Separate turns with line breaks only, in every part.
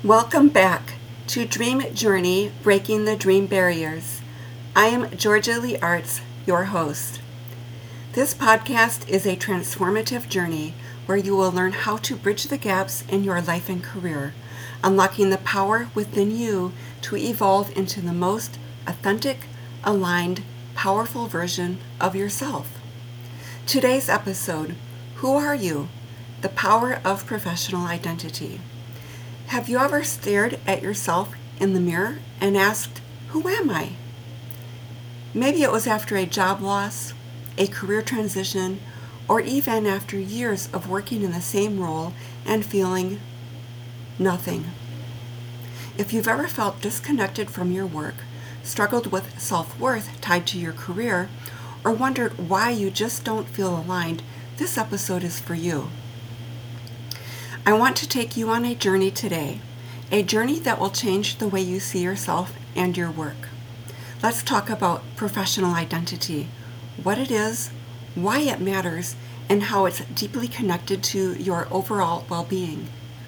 Welcome back to Dream Journey, Breaking the Dream Barriers. I am Georgia Lee Arts, your host. This podcast is a transformative journey where you will learn how to bridge the gaps in your life and career, unlocking the power within you to evolve into the most authentic, aligned, powerful version of yourself. Today's episode, Who Are You? The Power of Professional Identity. Have you ever stared at yourself in the mirror and asked, who am I? Maybe it was after a job loss, a career transition, or even after years of working in the same role and feeling nothing. If you've ever felt disconnected from your work, struggled with self-worth tied to your career, or wondered why you just don't feel aligned, this episode is for you. I want to take you on a journey today, a journey that will change the way you see yourself and your work. Let's talk about professional identity, what it is, why it matters, and how it's deeply connected to your overall well-being.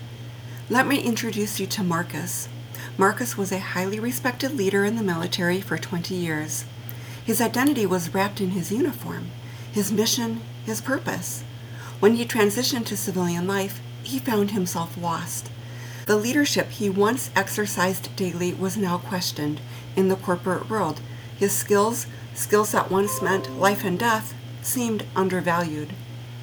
Let me introduce you to Marcus. Marcus was a highly respected leader in the military for 20 years. His identity was wrapped in his uniform, his mission, his purpose. When he transitioned to civilian life, he found himself lost. The leadership he once exercised daily was now questioned in the corporate world. His skills that once meant life and death, seemed undervalued.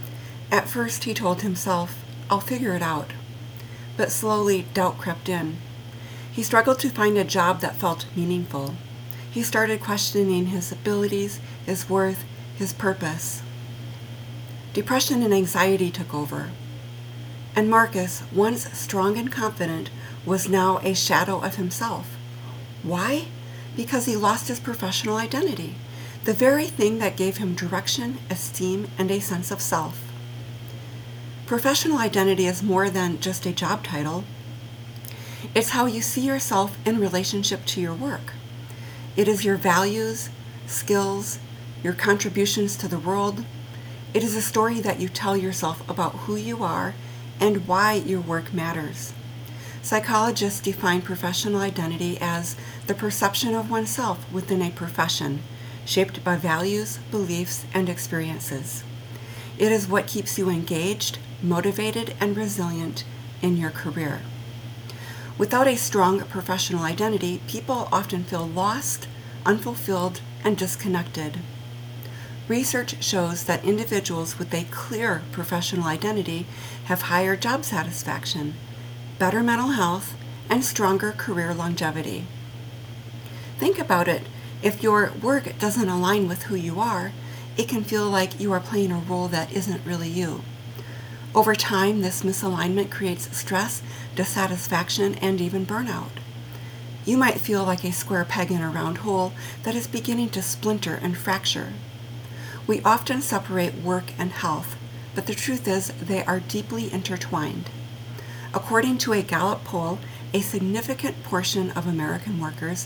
At first he told himself, I'll figure it out. But slowly doubt crept in. He struggled to find a job that felt meaningful. He started questioning his abilities, his worth, his purpose. Depression and anxiety took over. And Marcus, once strong and confident, was now a shadow of himself. Why? Because he lost his professional identity, the very thing that gave him direction, esteem, and a sense of self. Professional identity is more than just a job title. It's how you see yourself in relationship to your work. It is your values, skills, your contributions to the world. It is a story that you tell yourself about who you are and why your work matters. Psychologists define professional identity as the perception of oneself within a profession, shaped by values, beliefs, and experiences. It is what keeps you engaged, motivated, and resilient in your career. Without a strong professional identity, people often feel lost, unfulfilled, and disconnected. Research shows that individuals with a clear professional identity have higher job satisfaction, better mental health, and stronger career longevity. Think about it. If your work doesn't align with who you are, it can feel like you are playing a role that isn't really you. Over time, this misalignment creates stress, dissatisfaction, and even burnout. You might feel like a square peg in a round hole that is beginning to splinter and fracture. We often separate work and health, but the truth is they are deeply intertwined. According to a Gallup poll, a significant portion of American workers,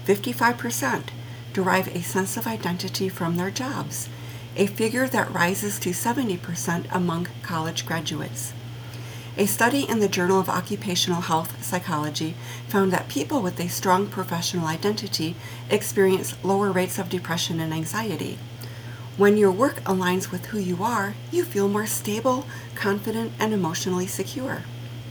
55%, derive a sense of identity from their jobs, a figure that rises to 70% among college graduates. A study in the Journal of Occupational Health Psychology found that people with a strong professional identity experience lower rates of depression and anxiety. When your work aligns with who you are, you feel more stable, confident, and emotionally secure.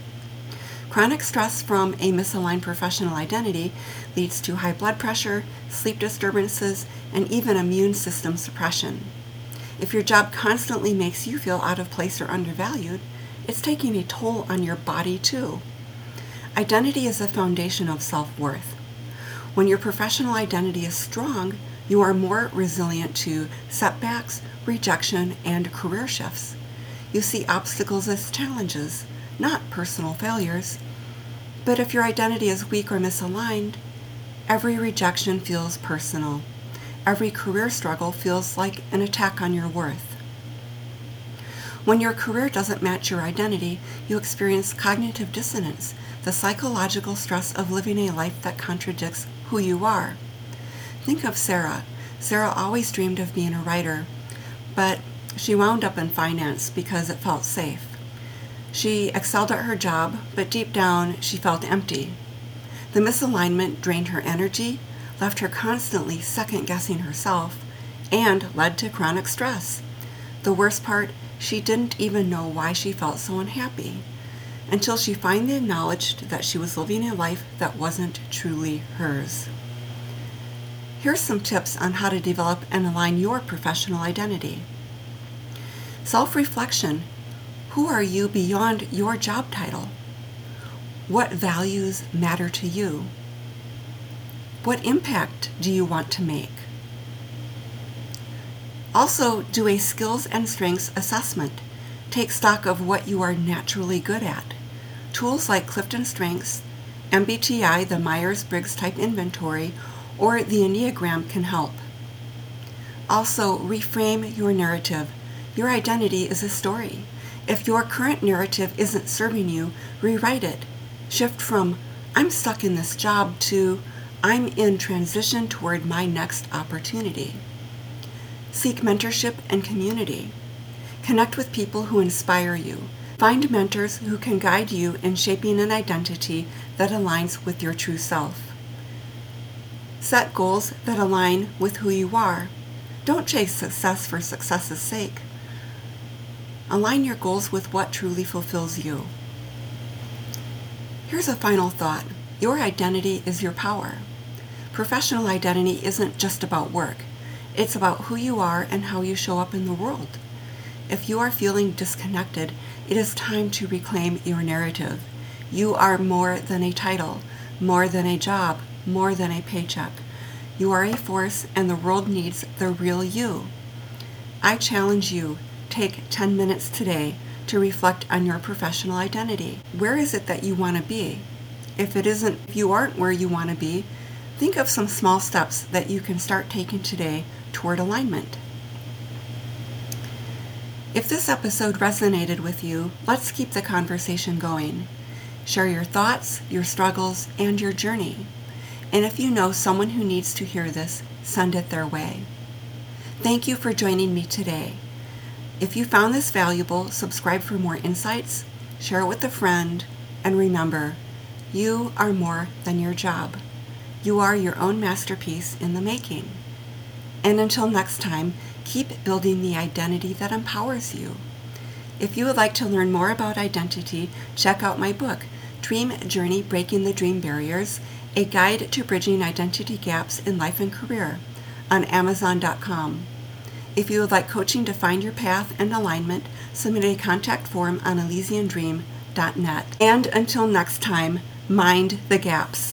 Chronic stress from a misaligned professional identity leads to high blood pressure, sleep disturbances, and even immune system suppression. If your job constantly makes you feel out of place or undervalued, it's taking a toll on your body too. Identity is the foundation of self-worth. When your professional identity is strong, you are more resilient to setbacks, rejection, and career shifts. You see obstacles as challenges, not personal failures. But if your identity is weak or misaligned, every rejection feels personal. Every career struggle feels like an attack on your worth. When your career doesn't match your identity, you experience cognitive dissonance, the psychological stress of living a life that contradicts who you are. Think of Sarah. Sarah always dreamed of being a writer, but she wound up in finance because it felt safe. She excelled at her job, but deep down she felt empty. The misalignment drained her energy, left her constantly second-guessing herself, and led to chronic stress. The worst part, she didn't even know why she felt so unhappy, until she finally acknowledged that she was living a life that wasn't truly hers. Here's some tips on how to develop and align your professional identity. Self-reflection. Who are you beyond your job title? What values matter to you? What impact do you want to make? Also, do a skills and strengths assessment. Take stock of what you are naturally good at. Tools like Clifton Strengths, MBTI, the Myers-Briggs Type Inventory, or the Enneagram can help. Also, reframe your narrative. Your identity is a story. If your current narrative isn't serving you, rewrite it. Shift from, I'm stuck in this job, to, I'm in transition toward my next opportunity. Seek mentorship and community. Connect with people who inspire you. Find mentors who can guide you in shaping an identity that aligns with your true self. Set goals that align with who you are. Don't chase success for success's sake. Align your goals with what truly fulfills you. Here's a final thought. Your identity is your power. Professional identity isn't just about work. It's about who you are and how you show up in the world. If you are feeling disconnected, it is time to reclaim your narrative. You are more than a title, more than a job, more than a paycheck. You are a force, and the world needs the real you. I challenge you, take 10 minutes today to reflect on your professional identity. Where is it that you want to be? If you aren't where you want to be, think of some small steps that you can start taking today toward alignment. If this episode resonated with you, let's keep the conversation going. Share your thoughts, your struggles, and your journey. And if you know someone who needs to hear this, send it their way. Thank you for joining me today. If you found this valuable, subscribe for more insights, share it with a friend, and remember, you are more than your job. You are your own masterpiece in the making. And until next time, keep building the identity that empowers you. If you would like to learn more about identity, check out my book, Dream Journey: Breaking the Dream Barriers, a guide to bridging identity gaps in life and career, on Amazon.com. If you would like coaching to find your path and alignment, submit a contact form on ElysianDream.net. And until next time, mind the gaps.